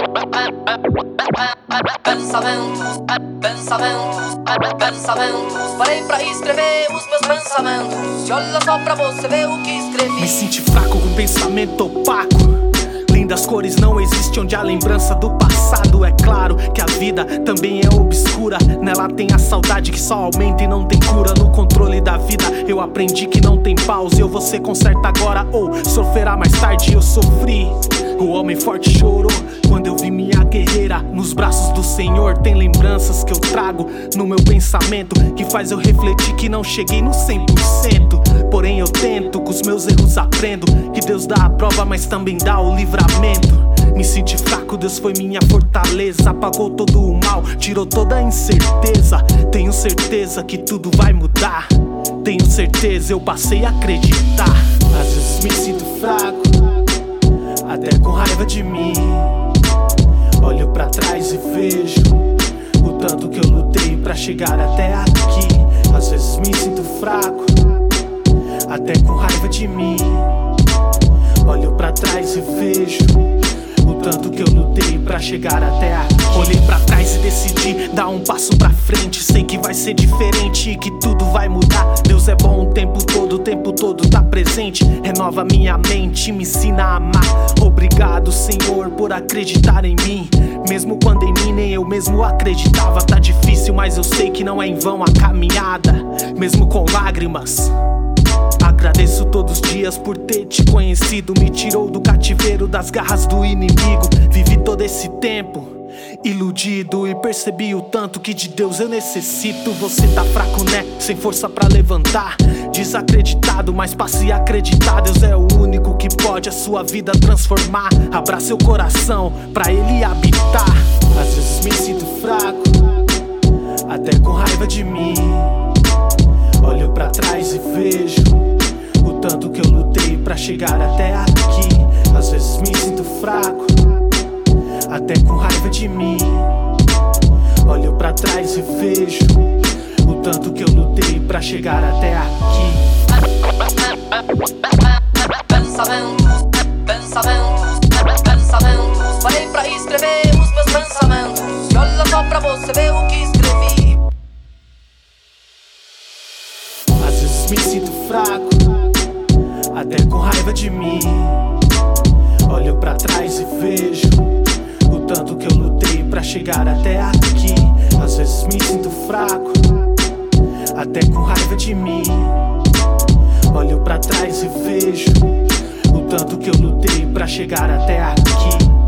Pensamentos, parei pra escrever os meus pensamentos. E olha só pra você ver o que escrevi. Me senti fraco com pensamento opaco. Lindas cores não existem onde a lembrança do passado. É claro que a vida também é obscura. Nela tem a saudade que só aumenta e não tem cura. No controle da vida eu aprendi que não tem pausa. Eu vou ser conserta agora ou sofrerá mais tarde. Eu sofri, o homem forte chorou quando eu vi minha guerreira nos braços do Senhor. Tem lembranças que eu trago no meu pensamento que faz eu refletir que não cheguei no 100%. Porém eu tento, com os meus erros aprendo que Deus dá a prova, mas também dá o livramento. Me senti fraco, Deus foi minha fortaleza. Apagou todo o mal, tirou toda a incerteza. Tenho certeza que tudo vai mudar. Tenho certeza, eu passei a acreditar. Às vezes me sinto fraco, até com raiva de mim. Olho pra trás e vejo o tanto que eu lutei pra chegar até aqui. Às vezes me sinto fraco, até com raiva de mim. Olho pra trás e vejo o tanto que eu lutei pra chegar até aqui. Olhei pra trás e decidi dar um passo pra frente. Sei que vai ser diferente e que tudo vai mudar. Deus é bom o tempo todo tá presente. Renova minha mente, me ensina a amar. Obrigado, Senhor, por acreditar em mim. Mesmo quando em mim nem eu mesmo acreditava. Tá difícil, mas eu sei que não é em vão a caminhada. Mesmo com lágrimas, agradeço todos os dias por ter te conhecido. Me tirou do cativeiro, das garras do inimigo. Vivi todo esse tempo iludido e percebi o tanto que de Deus eu necessito. Você tá fraco, né? Sem força pra levantar. Desacreditado, mas passe a acreditar. Deus é o único que pode a sua vida transformar. Abra seu coração pra Ele habitar. Às vezes me sinto fraco, até com raiva de mim. Olho pra trás e vejo o tanto que eu lutei pra chegar até aqui. Às vezes me sinto fraco, até com raiva de mim. Olho pra trás e vejo o tanto que eu lutei pra chegar até aqui. Pensamentos, parei pra escrever os meus pensamentos. E olha só pra você ver o que escrevi. Às vezes me sinto fraco, até com raiva de mim. Olho pra trás e vejo o tanto que eu lutei pra chegar até aqui. Às vezes me sinto fraco, até com raiva de mim. Olho pra trás e vejo o tanto que eu lutei pra chegar até aqui.